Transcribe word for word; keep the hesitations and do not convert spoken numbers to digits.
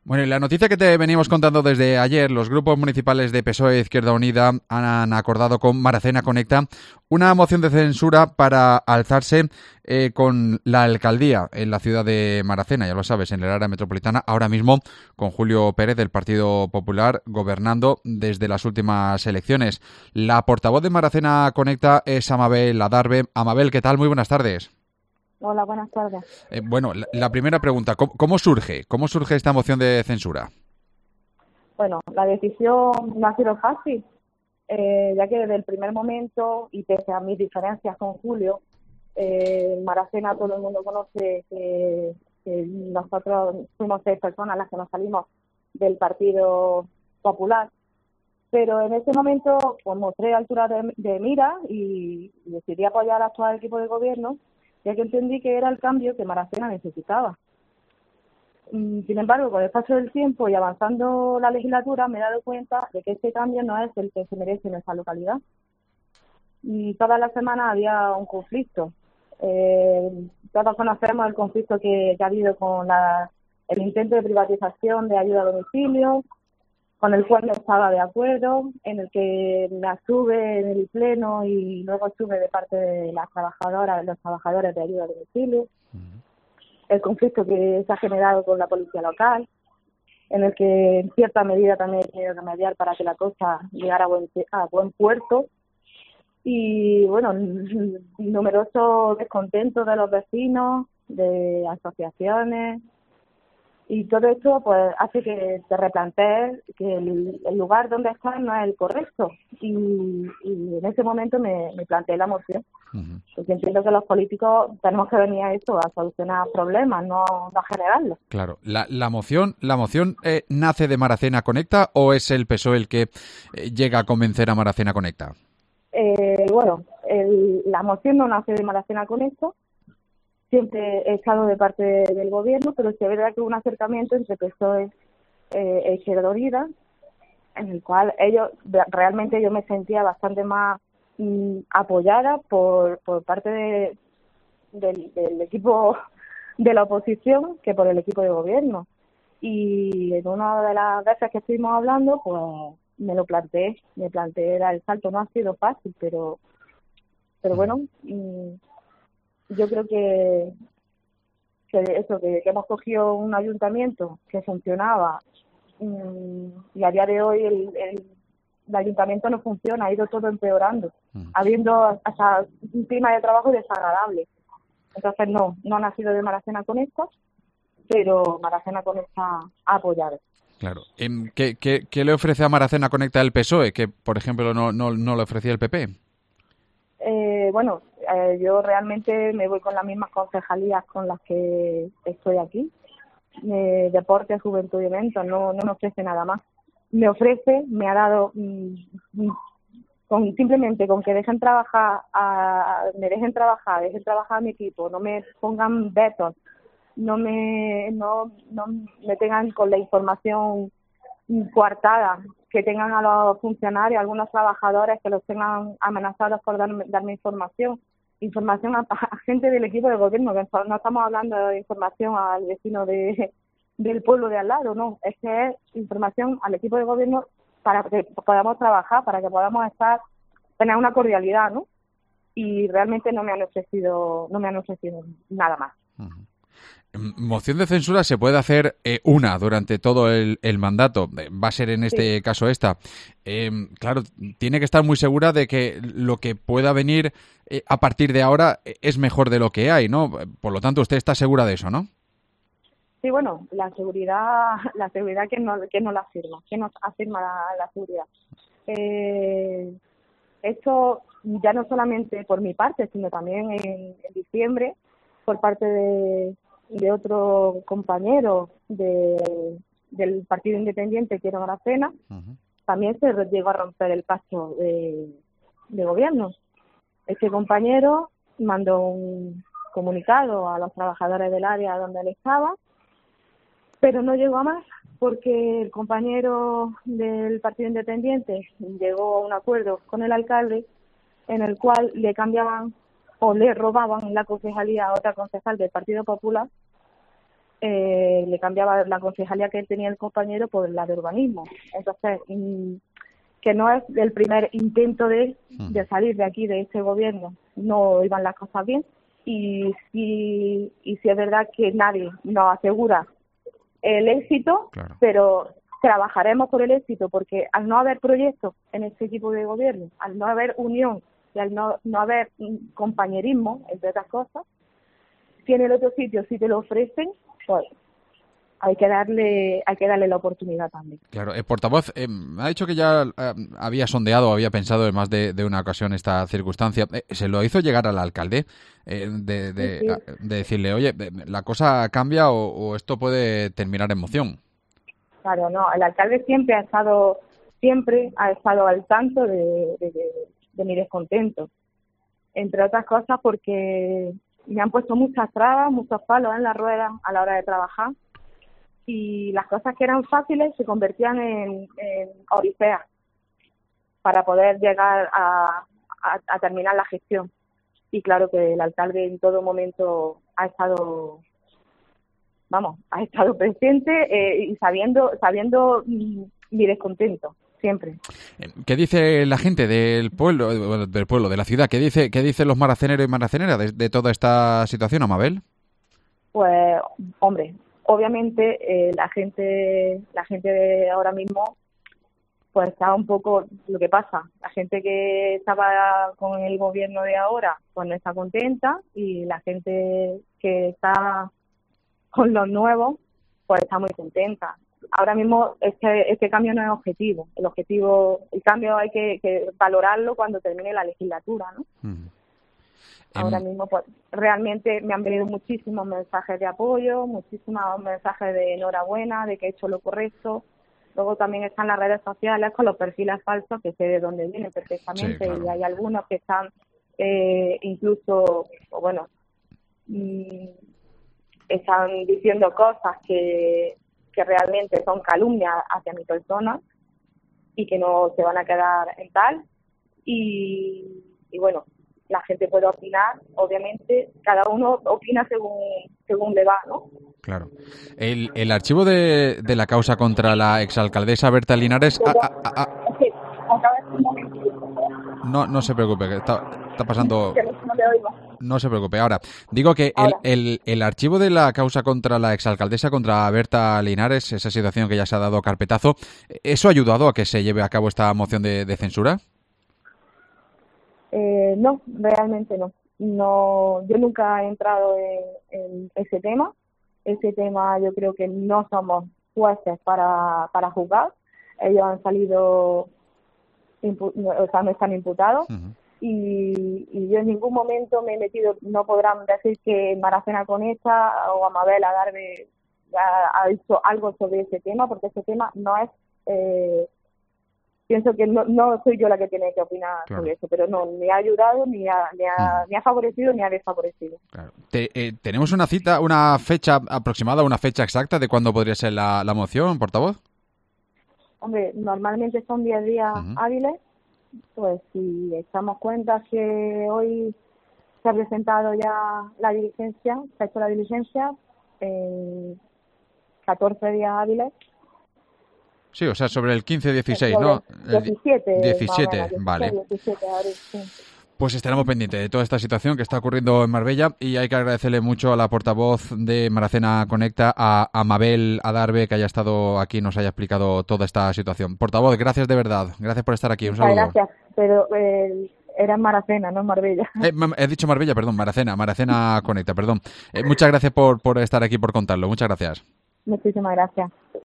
Bueno, y la noticia que te venimos contando desde ayer, los grupos municipales de P S O E e Izquierda Unida han acordado con Maracena Conecta una moción de censura para alzarse eh, con la alcaldía en la ciudad de Maracena, ya lo sabes, en el área metropolitana, ahora mismo con Julio Pérez del Partido Popular gobernando desde las últimas elecciones. La portavoz de Maracena Conecta es Amabel Adarve. Amabel, ¿qué tal? Muy buenas tardes. Hola, buenas tardes. Eh, bueno, la, la primera pregunta, ¿cómo, ¿cómo surge? ¿Cómo surge esta moción de censura? Bueno, la decisión no ha sido fácil, eh, ya que desde el primer momento, y pese a mis diferencias con Julio, eh, en Maracena todo el mundo conoce que, que nosotros fuimos seis personas las que nos salimos del Partido Popular, pero en ese momento pues, mostré altura de, de mira y, y decidí apoyar al actual equipo de gobierno, ya que entendí que era el cambio que Maracena necesitaba. Sin embargo, con el paso del tiempo y avanzando la legislatura, me he dado cuenta de que este cambio no es el que se merece en esta localidad. Y todas las semanas había un conflicto. Eh, todos conocemos el conflicto que, que ha habido con la, el intento de privatización de ayuda a domicilio, con el cual no estaba de acuerdo, en el que me abstuve en el pleno y luego estuve de parte de las trabajadoras, los trabajadores de ayuda a domicilio. Uh-huh. El conflicto que se ha generado con la policía local, en el que en cierta medida también he tenido que mediar para que la cosa llegara a buen, a buen puerto. Y bueno, numerosos descontentos de los vecinos, de asociaciones, y todo esto pues hace que te replantees que el, el lugar donde estás no es el correcto. Y, y en ese momento me, me planteé la moción. Uh-huh. Porque entiendo que los políticos tenemos que venir a esto, a solucionar problemas, no, no a generarlos. Claro. ¿La, la moción la moción eh, nace de Maracena Conecta o es el P S O E el que eh, llega a convencer a Maracena Conecta? Eh, bueno, el, la moción no nace de Maracena Conecta. Siempre he estado de parte de, del gobierno, pero sí es verdad que hubo un acercamiento entre P S O E eh, e Izquierda Unida, en el cual ellos realmente yo me sentía bastante más mm, apoyada por, por parte de, del, del equipo de la oposición que por el equipo de gobierno. Y en una de las veces que estuvimos hablando, pues me lo planteé, me planteé dar el salto. No ha sido fácil, pero, pero bueno... Mm, yo creo que, que eso, que, que hemos cogido un ayuntamiento que funcionaba um, y a día de hoy el, el, el ayuntamiento no funciona, ha ido todo empeorando, uh-huh. habiendo hasta un clima de trabajo desagradable. Entonces no, no ha nacido de Maracena Conecta, pero Maracena Conecta ha apoyado. Claro. ¿Qué, qué, qué le ofrece a Maracena Conecta el P S O E que, por ejemplo, no, no, no le ofrecía el P P? Eh, bueno, eh, yo realmente me voy con las mismas concejalías con las que estoy aquí. Eh, deporte, juventud y eventos, no, no me ofrece nada más. Me ofrece, me ha dado, mmm, con, simplemente con que dejen trabajar, a, me dejen trabajar, dejen trabajar a mi equipo, no me pongan vetos, no me, no, no me tengan con la información coartada, que tengan a los funcionarios, algunos trabajadores que los tengan amenazados por darme, darme información, información a, a gente del equipo de gobierno, que no estamos hablando de información al vecino de, del pueblo de al lado, no, es que es información al equipo de gobierno para que podamos trabajar, para que podamos estar, tener una cordialidad, ¿no? Y realmente no me han ofrecido, no me han ofrecido nada más. Uh-huh. Moción de censura se puede hacer eh, una durante todo el, el mandato. Va a ser en este sí. caso esta. Eh, claro, tiene que estar muy segura de que lo que pueda venir eh, a partir de ahora es mejor de lo que hay, ¿no? Por lo tanto, usted está segura de eso, ¿no? Sí, bueno, la seguridad, la seguridad que no, que no la firma, que nos afirma la, la seguridad. Eh, esto ya no solamente por mi parte, sino también en, en diciembre por parte de de otro compañero de, del Partido Independiente, que era Maracena, uh-huh. también se llegó a romper el pacto de, de gobierno. Este compañero mandó un comunicado a los trabajadores del área donde él estaba, pero no llegó a más porque el compañero del Partido Independiente llegó a un acuerdo con el alcalde en el cual le cambiaban o le robaban la concejalía a otra concejal del Partido Popular, eh, le cambiaba la concejalía que tenía el compañero por la de urbanismo. Entonces, mm, que no es el primer intento de, de salir de aquí, de este gobierno, no iban las cosas bien, y si, y si es verdad que nadie nos asegura el éxito, claro. pero trabajaremos por el éxito, porque al no haber proyectos en este tipo de gobierno, al no haber unión y al no, no haber compañerismo, entre otras cosas, si en el otro sitio sí te lo ofrecen, pues hay que darle hay que darle la oportunidad también. Claro, el portavoz eh, ha dicho que ya eh, había sondeado, había pensado en más de, de una ocasión esta circunstancia. Eh, ¿Se lo hizo llegar al alcalde? Eh, de, de, Sí, sí. a, de decirle, oye, ¿la cosa cambia o, o esto puede terminar en moción? Claro, no, el alcalde siempre ha estado siempre ha estado al tanto de, de, de, de mi descontento, entre otras cosas porque me han puesto muchas trabas, muchos palos en la rueda a la hora de trabajar, y las cosas que eran fáciles se convertían en, en odiseas para poder llegar a, a, a terminar la gestión. Y claro que el alcalde en todo momento ha estado, vamos, ha estado presente eh, y sabiendo, sabiendo mm, mi descontento, siempre. ¿Qué dice la gente del pueblo, del pueblo, de la ciudad? ¿Qué dice, qué dicen los maraceneros y maraceneras de, de toda esta situación, Amabel? Pues, hombre, obviamente eh, la gente la gente de ahora mismo pues está un poco lo que pasa, la gente que estaba con el gobierno de ahora pues no está contenta, y la gente que está con los nuevos pues está muy contenta. Ahora mismo este este cambio no es objetivo, el objetivo el cambio hay que, que valorarlo cuando termine la legislatura, ¿no? Mm. Ahora En... mismo, pues, realmente me han venido muchísimos mensajes de apoyo, muchísimos mensajes de enhorabuena, de que he hecho lo correcto. Luego también están las redes sociales con los perfiles falsos, que sé de dónde vienen perfectamente, sí, claro. Y hay algunos que están eh, incluso, o bueno, mmm, están diciendo cosas que, que realmente son calumnias hacia mi persona y que no se van a quedar en tal. Y, y bueno, la gente puede opinar, obviamente, cada uno opina según según le va, ¿no? Claro. El, el archivo de, de la causa contra la exalcaldesa Berta Linares... Pero, a, a, a, es que, acaba de un momento. No, no se preocupe, que está, está pasando... Que no, no le oigo. No se preocupe. Ahora, digo que el, Ahora. el, el archivo de la causa contra la exalcaldesa, contra Berta Linares, esa situación que ya se ha dado carpetazo, ¿eso ha ayudado a que se lleve a cabo esta moción de, de censura? Eh, no, realmente no. No, yo nunca he entrado en, en ese tema. Ese tema yo creo que no somos jueces para, para juzgar. Ellos han salido, impu- o sea, no están imputados. Uh-huh. y, y yo en ningún momento me he metido, no podrán decir que Maracena Conecta o Amabel Adarve ha, ha dicho algo sobre ese tema, porque ese tema no es... Eh, pienso que no, no soy yo la que tiene que opinar claro. sobre eso, pero no, ni ha ayudado, ni ha, ni ha, mm. ni ha favorecido, ni ha desfavorecido. Claro. Te, eh, ¿Tenemos una cita, una fecha aproximada, una fecha exacta de cuándo podría ser la, la moción, portavoz? Hombre, normalmente son diez días uh-huh. hábiles, pues si echamos cuenta que hoy se ha presentado ya la diligencia, se ha hecho la diligencia en catorce días hábiles. Sí, o sea, sobre el quince dieciséis, ¿no? diecisiete. diecisiete, vale. diecisiete, abril, sí. Pues estaremos pendientes de toda esta situación que está ocurriendo en Marbella, y hay que agradecerle mucho a la portavoz de Maracena Conecta, a Amabel Adarve, que haya estado aquí y nos haya explicado toda esta situación. Portavoz, gracias de verdad. Gracias por estar aquí. Un saludo. Gracias, pero eh, era en Maracena, no en Marbella. Eh, he dicho Marbella, perdón, Maracena, Maracena Conecta, perdón. Eh, muchas gracias por, por estar aquí, por contarlo. Muchas gracias. Muchísimas gracias.